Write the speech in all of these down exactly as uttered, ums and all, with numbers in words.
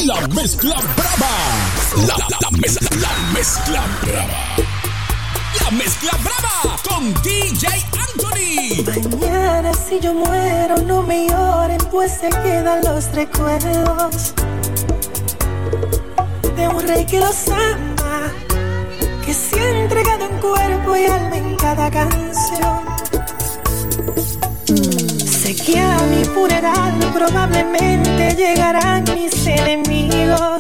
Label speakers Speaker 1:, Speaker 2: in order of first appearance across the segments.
Speaker 1: La mezcla brava. La, la, la, mezcla, la mezcla brava. La mezcla brava con D J Anthony.
Speaker 2: Mañana si yo muero no me lloren, pues se quedan los recuerdos de un rey que los ama, que se ha entregado en cuerpo y alma en cada canción. Sé que a mi funeral probablemente llegarán mis enemigos,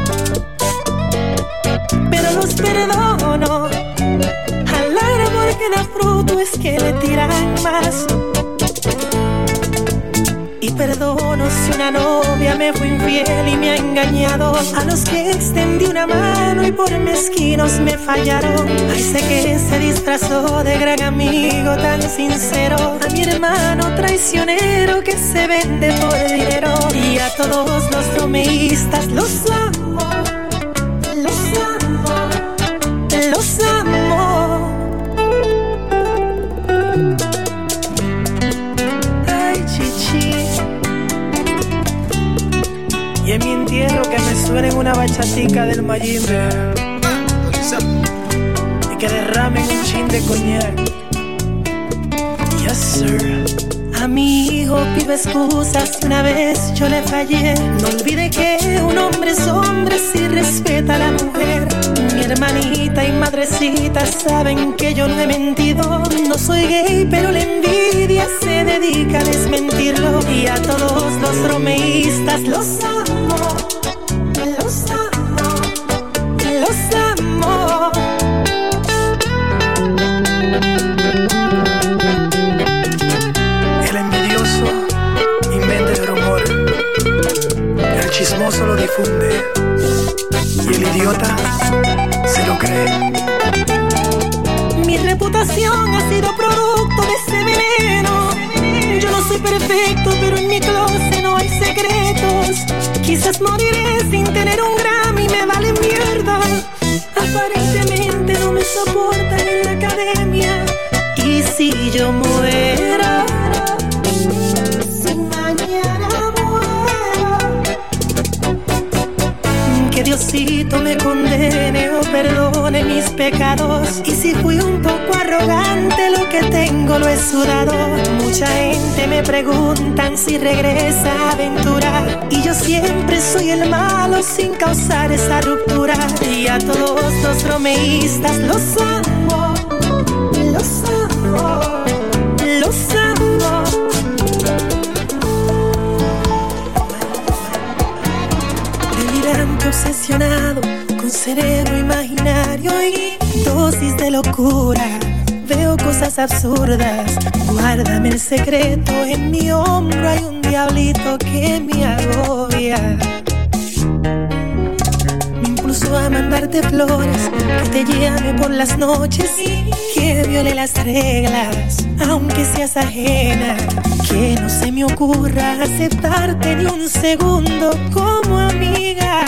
Speaker 2: pero los perdono. Al árbol que da fruto es que le tiran más. Y perdono si una novia me fue infiel y me ha engañado. A los que extendí una mano y por mezquinos me fallaron. Ay, sé que se disfrazó de gran amigo tan sincero. A mi hermano traicionero que se vende por dinero. Y a todos los bromeístas los amo, los amo, los amo. Ay, chichi. Y en mi entierro que me suenen una bachatica del Mayimbe y que derramen un chin de coñac. Yes, sir. A mi hijo pido excusas, una vez yo le fallé. No olvide que un hombre es hombre si respeta a la mujer. Mi hermanita y madrecita saben que yo no he mentido. No soy gay, pero la envidia se dedica a desmentirlo. Y a todos los bromeístas los amo, los amo, los amo. El envidioso inventa el rumor, el chismoso lo difunde y el idiota se lo cree. Mi reputación ha sido producto de ese veneno. Yo no soy perfecto, pero en mi closet no hay secretos. Quizás moriré sin tener un Grammy, me vale mierda. Aparentemente no me soportan en la academia. Y si yo muero, si mañana muero, que Diosito me condene o perdone mis pecados. Y si fui un poco arrogante, lo que tengo lo he sudado. Mucha gente me preguntan si regresa a Aventura, y yo siempre soy el malo sin causar esa ruptura. Y a todos los bromeístas los amo, los amo, los amo. Delirante, obsesionado, con cerebro imaginario y dosis de locura. Veo cosas absurdas, guárdame el secreto. En mi hombro hay un diablito que me agobia. Me impulsó a mandarte flores, que te llame por las noches y que viole las reglas, aunque seas ajena. Que no se me ocurra aceptarte ni un segundo como amiga.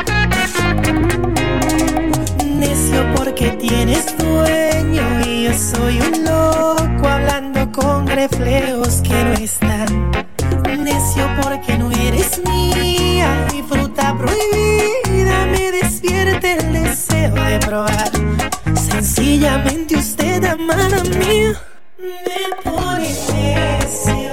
Speaker 2: Necio porque tienes dueño y yo soy un loco hablando con reflejos que no están. Necio porque no eres mía, mi fruta prohibida me despierta el deseo de probar. Sencillamente usted, amada mía, me pone necio.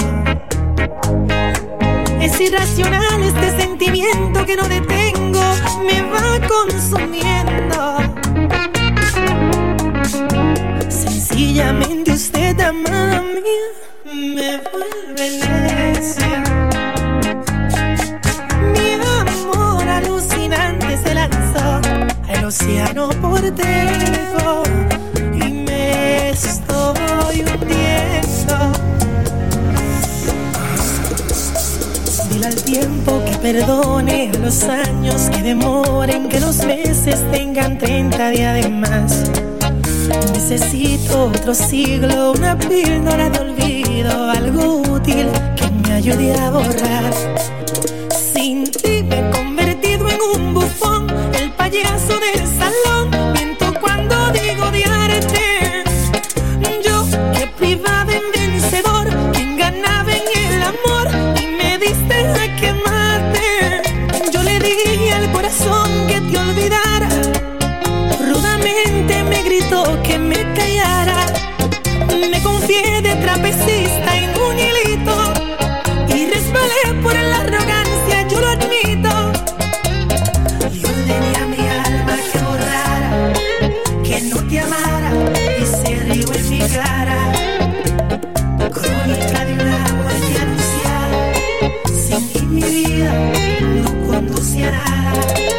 Speaker 2: Es irracional este sentimiento que no detengo, me va consumiendo. Sencillamente usted, amada mía, me vuelve necia. Mi amor alucinante se lanzó al océano por dentro y me estoy hundiendo. Dile al tiempo que perdone, a los años que demoren, que los meses tengan treinta días de más. Necesito otro siglo, una píldora de olvido, algo útil que me ayude a borrar. Sin ti me he convertido en un bufón, el payaso del salón. Miento cuando digo odiarte. Yo que privaba en vencedor, quien ganaba en el amor y me diste a quemarte. Yo le di trapecista en un hilito y resbalé por la arrogancia, yo lo admito. Y ordené a mi alma que borrara, que no te amara y se rió en mi cara. Crónica de una muerte anunciada, sin ti mi vida no conduce a nada.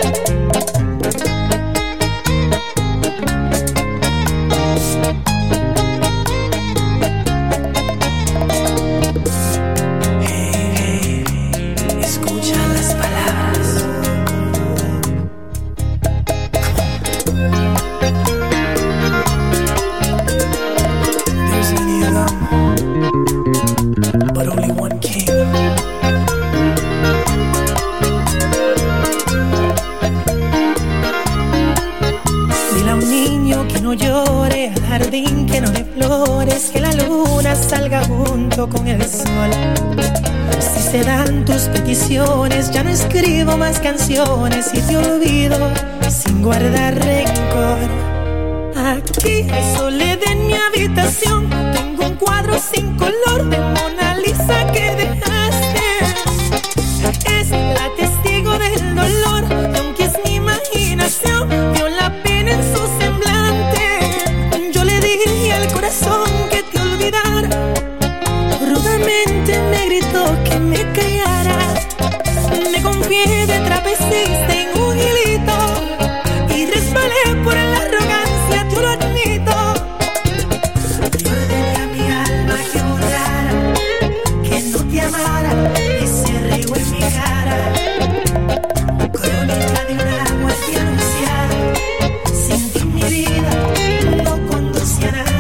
Speaker 2: Que no de flores, que la luna salga junto con el sol. Si se dan tus peticiones, ya no escribo más canciones y te olvido sin guardar rencor. Aquí hay soledad en mi habitación, tengo un cuadro sin color de Mona Lisa que dejaste. Es la testigo del dolor, y aunque es mi imaginación, vio la pena en su semblante. El corazón que te olvidara, rudamente me gritó que me callara. Me confié de trapecista en un hilito y resbalé por la arrogancia, yo lo admito. Yo ordené a mi alma que borrara, que no te amara y se rió en mi cara. Crónica de una muerte anunciada, sin ti mi vida no conduce a nada.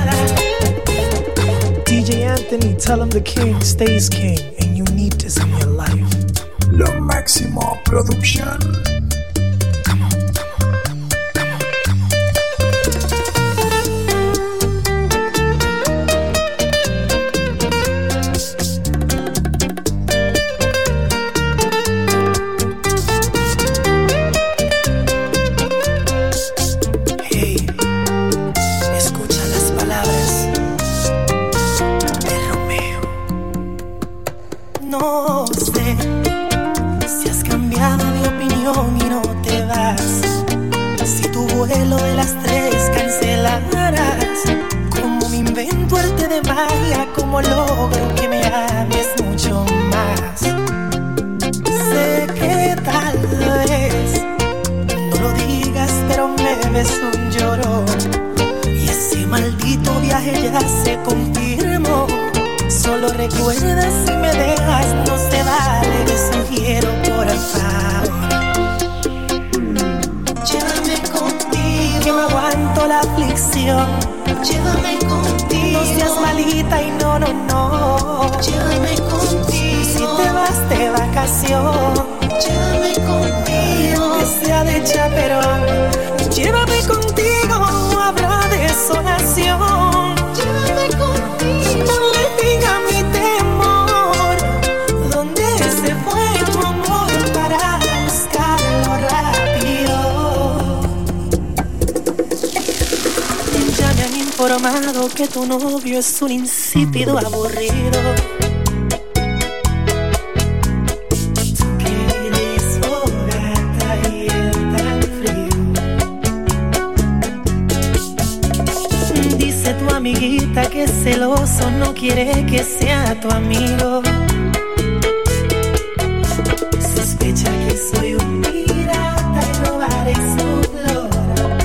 Speaker 2: D J Anthony, tell him the king stays king and you need this in your life.
Speaker 1: Lo Máximo Production.
Speaker 2: Come on, come on, come on, come on, come on. Hey, escucha las palabras. No sé si has cambiado de opinión y no te vas, si tu vuelo de las tres cancelarás. Como me invento arte de magia, como logro que me ames mucho más. Sé que tal vez no lo digas, pero me ves un llorón y ese maldito viaje ya se confirmó. Solo recuerda, si me dejas no se vale, te sugiero por favor. Llévame contigo, que no aguanto la aflicción. Llévame contigo, no seas malita y no, no, no. Llévame contigo, si te vas de vacación. Llévame contigo, que sea de chaperón. Llévame contigo, habrá desolación. Llévame contigo, no le diga mi temor. ¿Dónde se fue tu amor para buscarlo rápido? Ya me han informado que tu novio es un insípido aburrido. Amiguita que es celoso, no quiere que sea tu amigo. Sospecha que soy un pirata y robaré su flor.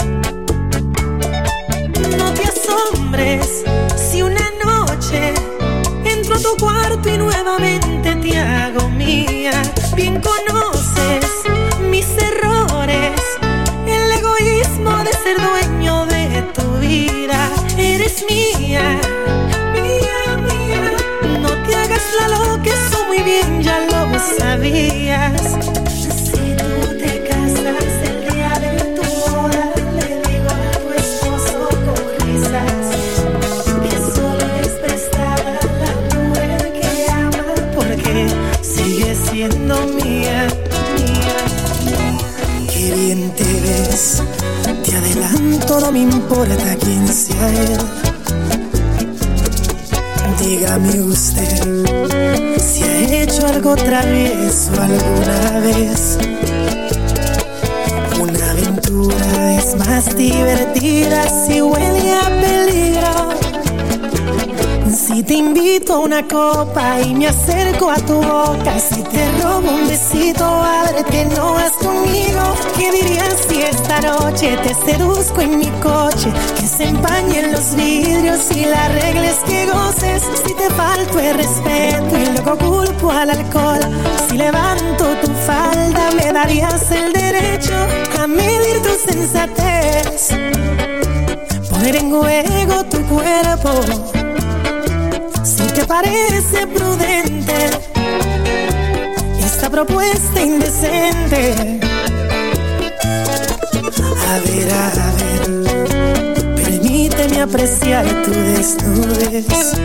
Speaker 2: No te asombres si una noche entro a tu cuarto y nuevamente te hago mía. Bien conoces mis errores, el egoísmo de ser dueño de tu vida. Eres mía, mía, mía. No te hagas la loca, eso muy bien ya lo sabías. Si tú te casas el día de tu boda, le digo a tu esposo con risas que solo es prestada la mujer que ama, porque sigue siendo mía, mía, mía. Qué bien te ves, te adelanto, no me importa quién sea él. Dígame usted si ha hecho algo travieso alguna vez. Una aventura es más divertida si huele a peligro. Si te invito a una copa y me acerco a tu boca, si te robo un besito, ábrete, no vas conmigo. ¿Qué dirías si esta noche te seduzco en mi coche? Que se empañen los vidrios y la regla es que goces. Si te falto el respeto y luego culpo al alcohol, si levanto tu falda me darías el derecho a medir tu sensatez, poner en juego tu cuerpo. Si te parece prudente esta propuesta indecente, a ver, a ver, permíteme apreciar tu desnudez.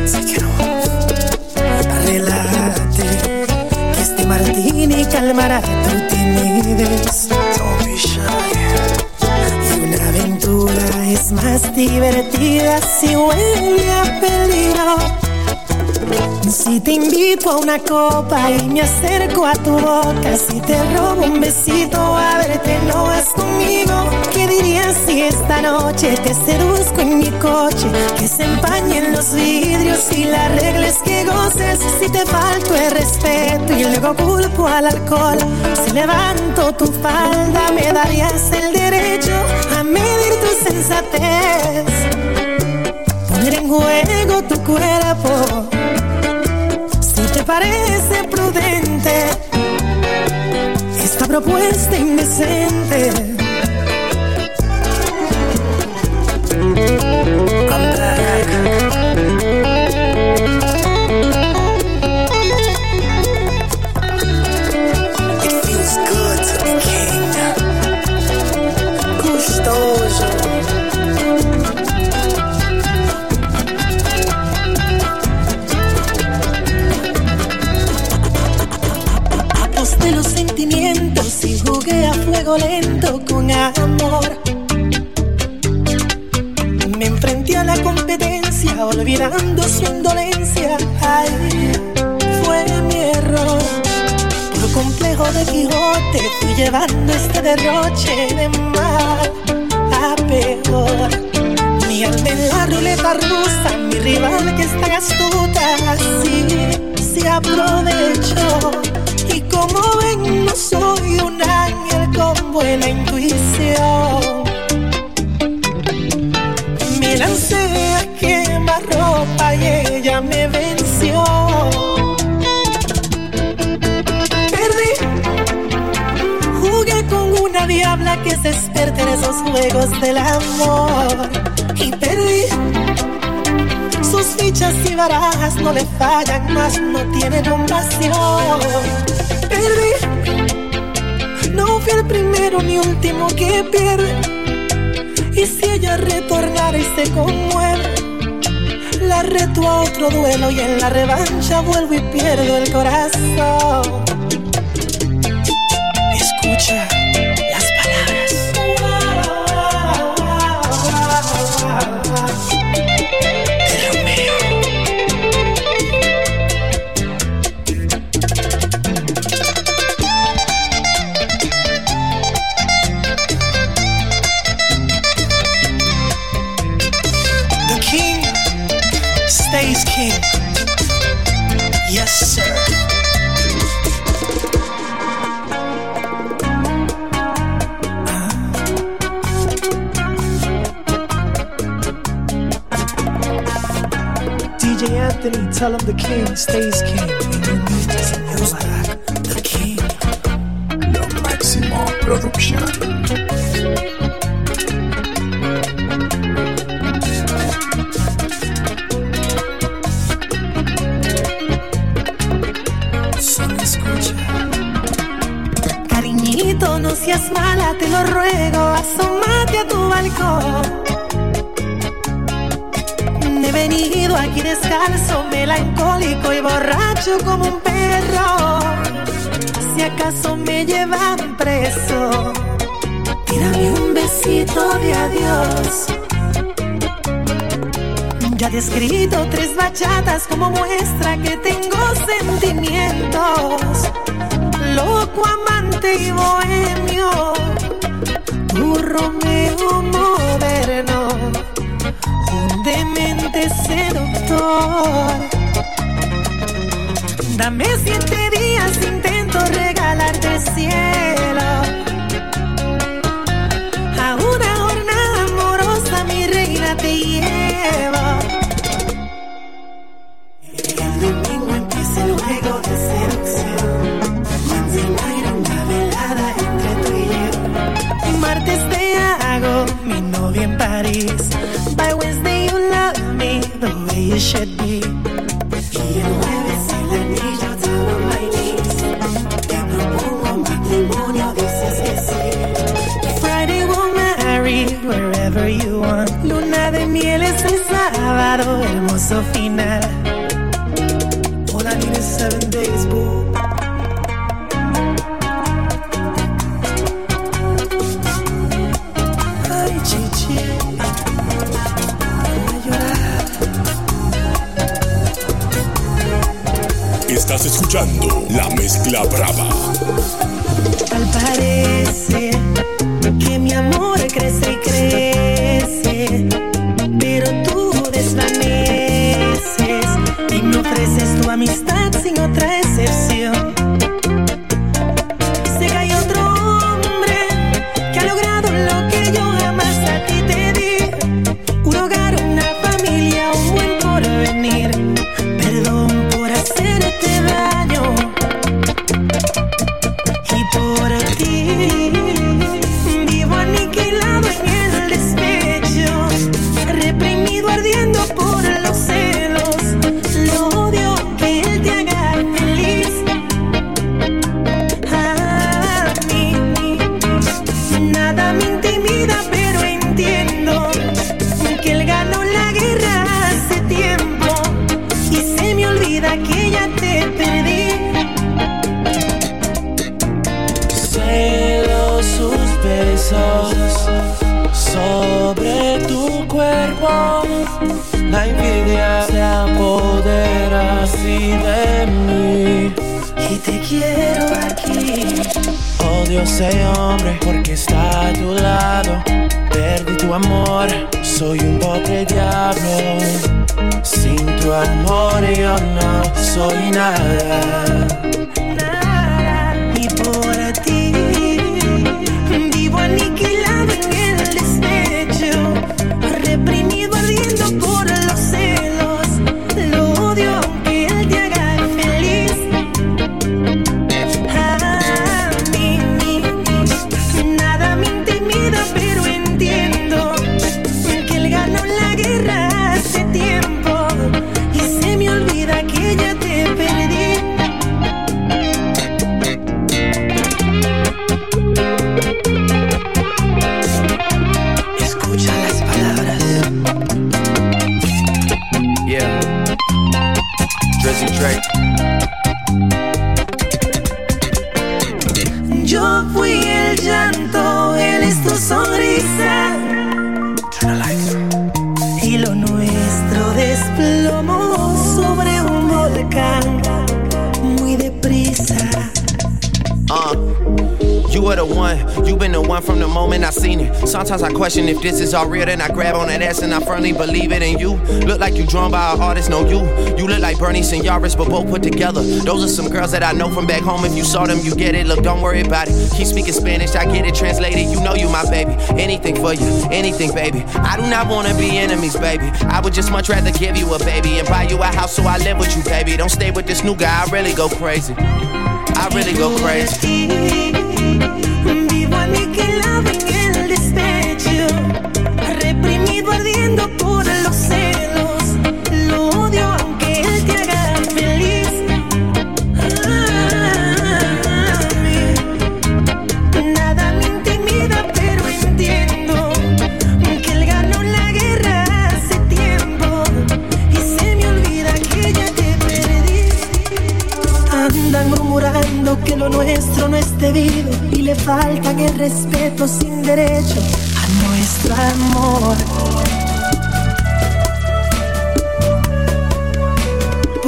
Speaker 2: Relájate, que este martini calmará tu timidez. Don't be shy. Y una aventura es más divertida si huele a peligro. Si te invito a una copa y me acerco a tu boca, si te robo un besito, ábrete, no vas conmigo. ¿Qué dirías si esta noche te seduzco en mi coche? Que se empañen los vidrios y la regla es que goces. Si te falto el respeto y luego culpo al alcohol, si levanto tu falda me darías el derecho a medir tu sensatez, poner en juego tu cuerpo. ¿Te parece prudente esta propuesta indecente? Come back. It feels good to be king. Gustoso. De los sentimientos y jugué a fuego lento con amor. Me enfrenté a la competencia olvidando su indolencia. Ay, fue mi error. Por complejo de Quijote fui llevando este derroche de mal a peor. Mi alma en la ruleta rusa, mi rival que es tan astuta, así se aprovechó. Y como ven, no soy un ángel con buena intuición. Me lancé a quemarropa y ella me venció. Perdí, jugué con una diabla que se experta en esos juegos del amor. Y perdí, sus fichas y barajas no le fallan, más no tiene compasión. Perdí, no fui el primero ni último que pierde. Y si ella retornara y se conmueve, la reto a otro duelo y en la revancha vuelvo y pierdo el corazón. Escucha las palabras de Romeo. The king stays king. Yes, sir. D J Anthony, tell him the king stays king. And you need this in your life. The king.
Speaker 1: Lo máximo producción.
Speaker 2: Solo escucha. Cariñito, no seas mala, te lo ruego, asómate a tu balcón. He venido aquí descalzo, melancólico y borracho como un perro. Si acaso me llevan preso, tírame un besito de adiós.
Speaker 3: Ya te he escrito tres bachatas como muestra que tengo sentimientos. Loco, amante y bohemio, tu Romeo moderno, un demente seductor. Dame siete días, intento regalarte el cielo. A una jornada amorosa, mi reina, te llevo. El domingo empieza el juego de seducción. Wednesday night, una velada entre tú y yo. Martes te hago mi novia en París. By Wednesday you love me the way you should be. Y el jueves el anillo down on my knees. Te propongo matrimonio, dices que sí. Friday we'll marry wherever you want. Luna de miel es el sábado, hermoso final. All I need is seven days, boo. Ay, chichi, voy a llorar.
Speaker 1: Estás escuchando La Mezcla Brava.
Speaker 3: Tal parece que mi amor crece y crece, pero tú desvaneces y me ofreces tu amistad sin otra excepción. Sé que hay otro hombre que ha logrado lo que yo jamás a ti te di. Un hogar, una familia, un buen porvenir. Perdón por hacerte daño y por ti vivo aniquilado en el despecho, reprimido ardiendo por los celos. Lo odio que él te haga feliz. A mí nada me intimida, pero entiendo que él ganó la guerra hace tiempo y se me olvida que ya te perdí.
Speaker 4: Celo sus besos sobre tu cuerpo. La envidia se apodera así de mí.
Speaker 3: Y te quiero aquí.
Speaker 4: Odio ese hombre porque está a tu lado. Perdí tu amor, soy un pobre diablo. Sin tu amor yo no soy nada.
Speaker 3: Y por ti vivo aniquilado en el despecho, reprimido ardiendo por los celos. Lo odio aunque él te haga feliz. A mí nada me intimida, pero entiendo que él ganó la guerra hace tiempo y se me olvida que ya te perdí. Escucha las palabras.
Speaker 4: Yeah, Drizzy Drake.
Speaker 3: Yo fui el llanto, él es tu sonrisa.
Speaker 2: Turn the lights.
Speaker 3: Y lo nuestro desplomó sobre un volcán muy deprisa.
Speaker 4: Uh, you were the one, you been the one from the moment I seen it. Sometimes I question if this is all real, then I grab on that ass and I firmly believe it. And you look like you drawn by an artist, no you. You look like Bernie and Yaris, but both put together. Those are some girls that I know from back home. If you saw them, you get it. Look, don't worry about it. Keep speaking Spanish, I get it translated. You know you my baby. Anything for you, anything, baby. I do not wanna be enemies, baby. I would just much rather give you a baby and buy you a house so I live with you, baby. Don't stay with this new guy, I really go crazy. I really go crazy.
Speaker 3: Vivo aniquilado en el despecho, reprimido ardiendo por los celos. Lo odio aunque él te haga feliz. A mí nada me intimida, pero entiendo que él ganó la guerra hace tiempo y se me olvida que ya te perdí. Andan murmurando que lo nuestro no es debido y le faltan el respeto sin derecho a nuestro amor.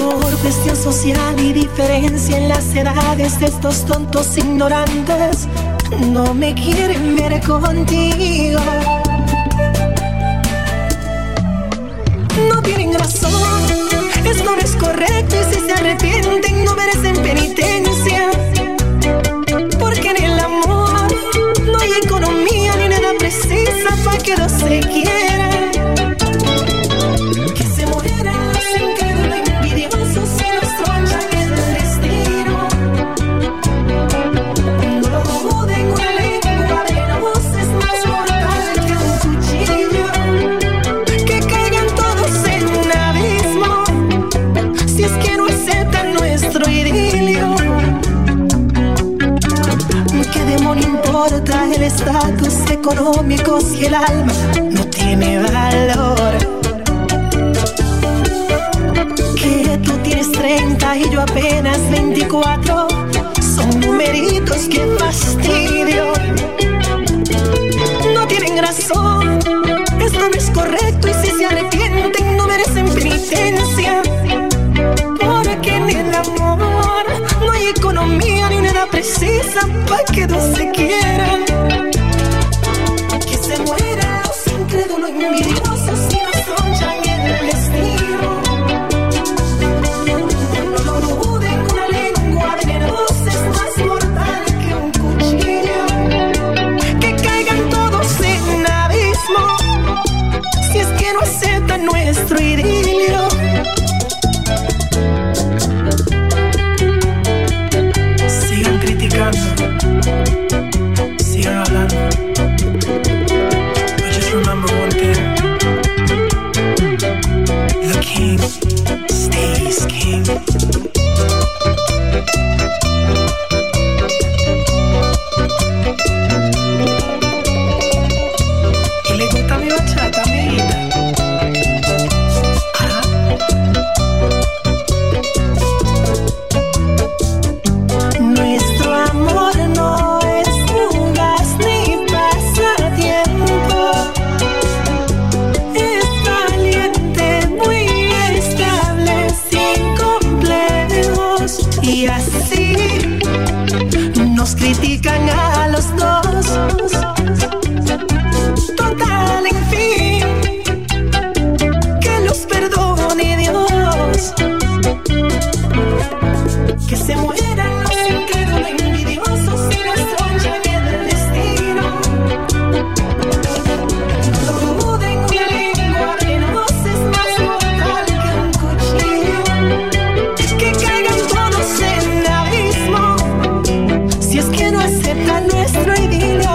Speaker 3: por cuestión social y diferencia en las edades de estos tontos ignorantes, no me quieren ver contigo. No tienen razón, esto no es correcto y si se arrepienten no merecen penitencia. Porque en el amor no hay economía ni nada precisa para que no se quieran. Que se mueran los incrédulos envidiosos y los tronchan el destino. No lo duden, una lengua venenosa es más mortal que un cuchillo. Que caigan todos en un abismo si es que no aceptan nuestro idilio. ¿Qué demonio importa el estatus económico si el alma no tiene valor? Que tú tienes treinta y yo apenas veinticuatro, son numeritos, que fastidio. No tienen razón, esto no es correcto y si se arrepienten no merecen penitencia. Porque en el amor no hay economía ni nada precisa para que no se quieran. Que se mueran los incrédulos envidiosos y nos tronchan el destino. No lo duden, una lengua venenosa es más mortal que un cuchillo. Que caigan todos en un abismo si es que no aceptan nuestro idilio. Sigan criticando, sigan hablando, but just remember one thing: the king stays king. Y le gusta mi bachata, amiguita. Ajá. Nuestro amor no es fugaz ni pasatiempo. Es valiente, muy estable, sin complejos. Y así nos critican a los dos. Total, en fin, que los perdone Dios. Que se mueran los incrédulos envidiosos y nos tronchan el destino. No lo duden, una lengua venenosa es más mortal que un cuchillo. Que caigan todos en un abismo si es que no aceptan nuestro idilio.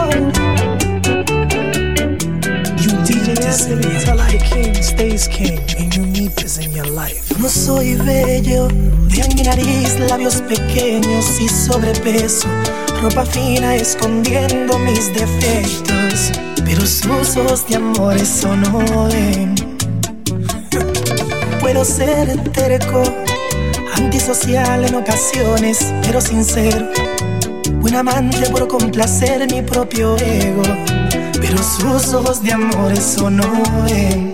Speaker 2: You D J Anthony, tell our king stays king and you need this in your life.
Speaker 3: No soy bello, de mi nariz, labios pequeños y sobrepeso, ropa fina escondiendo mis defectos, pero sus ojos de amor eso no ven. Puedo ser terco, antisocial en ocasiones, pero sincero, buen amante por complacer mi propio ego, pero sus ojos de amor eso no ven.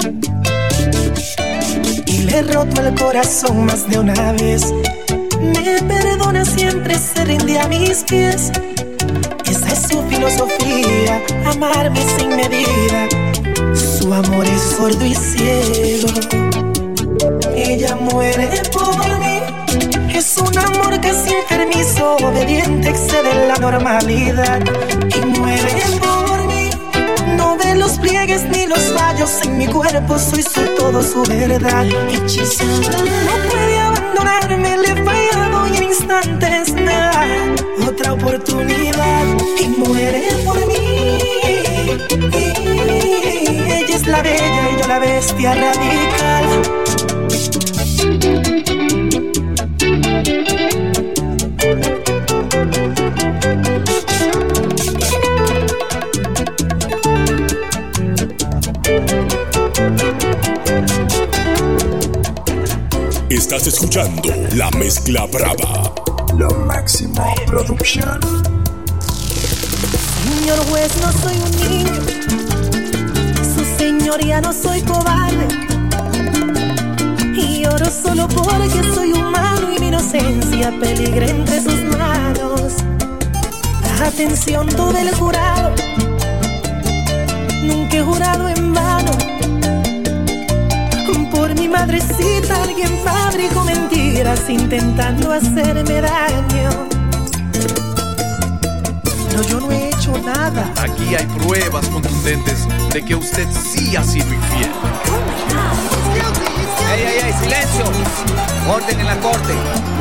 Speaker 3: Y le he roto el corazón más de una vez. Me perdona, siempre se rinde a mis pies. Esa es su filosofía, amarme sin medida. Su amor es sordo y ciego. Ella muere por mí. Es un amor que sin permiso, obediente, excede la normalidad. Y muere por mí. No ve los pliegues ni los fallos en mi cuerpo, soy su todo, su verdad. Hechizada, no puede abandonarme, le he fallado y en instantes me da otra oportunidad. Y muere por mí. Ella es la bella y yo la bestia radical.
Speaker 1: Estás escuchando La Mezcla Brava.
Speaker 5: La Máxima Producción.
Speaker 3: Señor juez, no soy un niño. Su señoría, no soy cobarde. Y Y lloro solo porque soy humano y mi inocencia peligra entre sus manos. Atención todo el jurado, nunca he jurado en vano. Por mi madrecita alguien fabricó mentiras intentando hacerme daño. No, yo no he hecho nada.
Speaker 6: Aquí hay pruebas contundentes de que usted sí ha sido infiel.
Speaker 7: ¡Ey, ey, ey! ¡Silencio! Orden en la corte.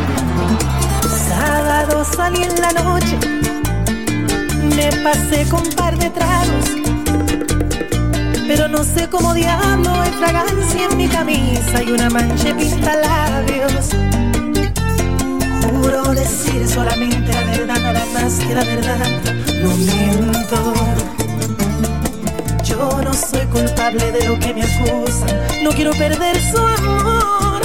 Speaker 3: Sábado salí en la noche, me pasé con un par de tragos, pero no sé cómo diablo hay fragancia en mi camisa y una mancha de pintalabios. Juro decir solamente la verdad, nada más que la verdad. No miento. Yo no soy culpable de lo que me acusan. No quiero perder su amor.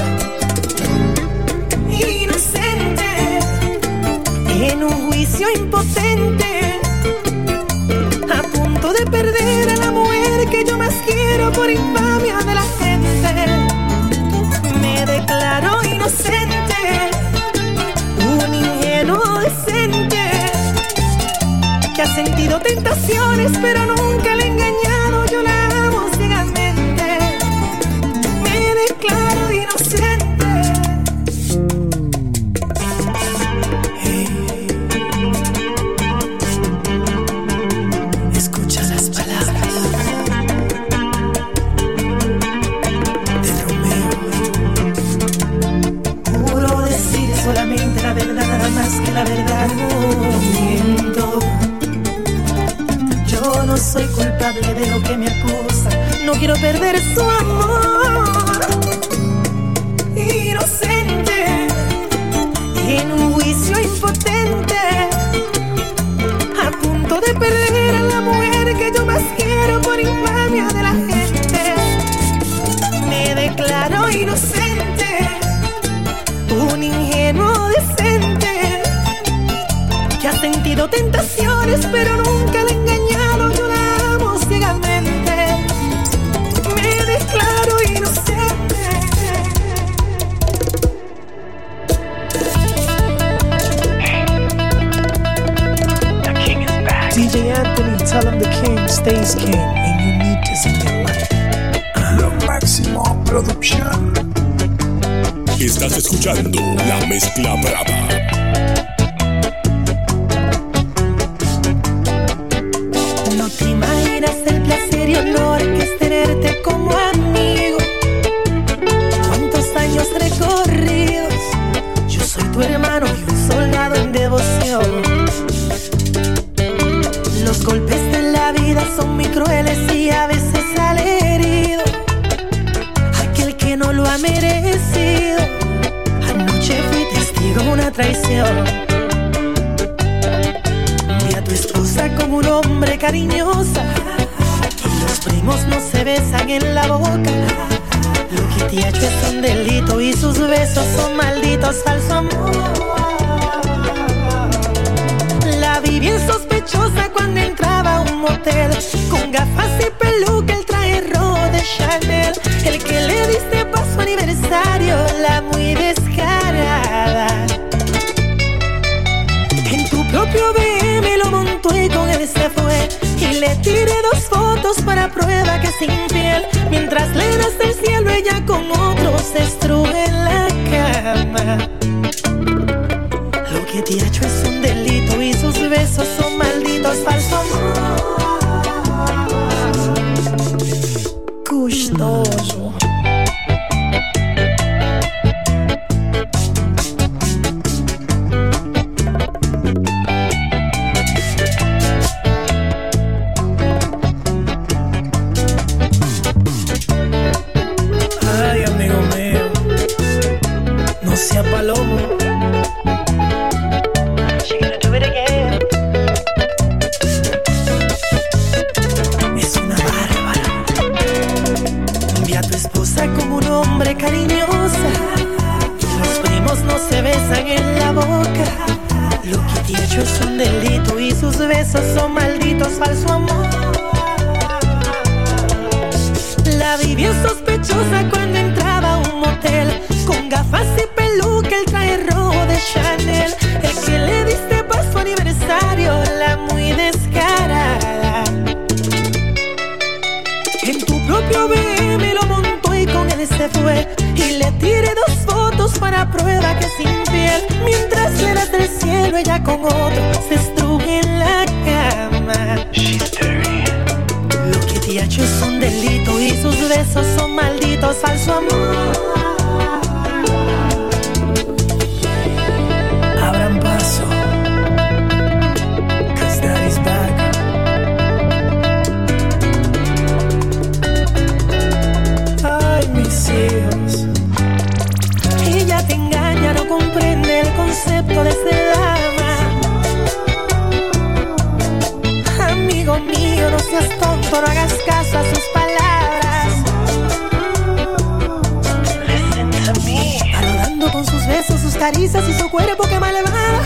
Speaker 3: Inocente, en un juicio impotente, a punto de perder a la mujer que yo más quiero por infamia de la gente. Me declaro inocente, un ingenuo decente que ha sentido tentaciones pero nunca le he engañado. Yo la amo ciegamente. Me declaro inocente. Hey. Escucha las palabras de Romeo. Juro decir solamente la verdad, nada más que la verdad. No miento. Yo no soy culpable de lo que me acusan. No quiero perder su amor. Inocente, en un juicio impotente, a punto de perder a la mujer que yo más quiero por infamia de la gente. Me declaro inocente, un ingenuo decente que ha sentido tentaciones pero nunca le he engañado. Yo la amo ciegamente. Me declaro inocente.
Speaker 2: The king is back. D J Anthony, tell him the king stays king and you need this in your life.
Speaker 5: Lo Máximo Producción.
Speaker 1: Estás escuchando La Mezcla Brava.
Speaker 3: No te imaginas el placer y honor que es tenerte como amigo. Cuántos años recorridos. Yo soy tu hermano y un soldado en devoción. Los golpes de la vida son muy crueles y a veces sale herido aquel que no lo ha merecido. Anoche fui testigo de una traición. Vi a tu esposa como un hombre cariñosa y los primos no se besan en la boca. Lo que te ha hecho es un delito y sus besos son malditos, falso amor. La vi bien sospechosa cuando entraba a un motel, con gafas y peluca, el traje rojo de Chanel. El que le diste pa' su aniversario, la muy descarada. En tu propio B M lo montó y con él se fue. Y le tiré dos fotos para prueba que es infiel. Mientras le das del cielo, ella con otros se estruje en la cama. Lo que te ha hecho es un delito y sus besos son malditos, falso amor. Gustoso.
Speaker 2: Ay, amigo mío, no sea palomo.
Speaker 3: She gonna do it again. Es una bárbara. Vi a tu esposa como un hombre cariñosa. Los primos no se besan en la boca. Lo que te ha hecho es un delito y sus besos son malditos, falso amor. La vi bien sospechosa cuando entraba a un motel, gafas y peluca, el traje rojo de Chanel, el que le diste para su aniversario, la muy descarada. En tu propio B M lo montó y con él se fue, y le tiré dos fotos para prueba que es infiel. Mientras le das del cielo, ella con otro se estruje en la cama. Lo que te ha hecho es un delito y sus besos son malditos, falso amor.
Speaker 2: Abran paso, 'cause daddy's back. Ay, mis hijos.
Speaker 3: Ella te engaña, no comprende el concepto de ser dama. Amigo mío, no seas tonto, no hagas caso a sus palabras.
Speaker 2: Listen to me.
Speaker 3: Rodando con sus besos, sus caricias y su cuerpo que malvada.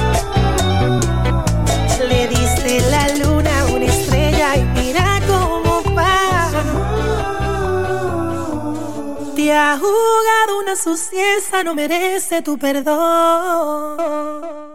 Speaker 3: Le diste la luna a una estrella y mira cómo va. Te ha jugado una suciedad, no merece tu perdón.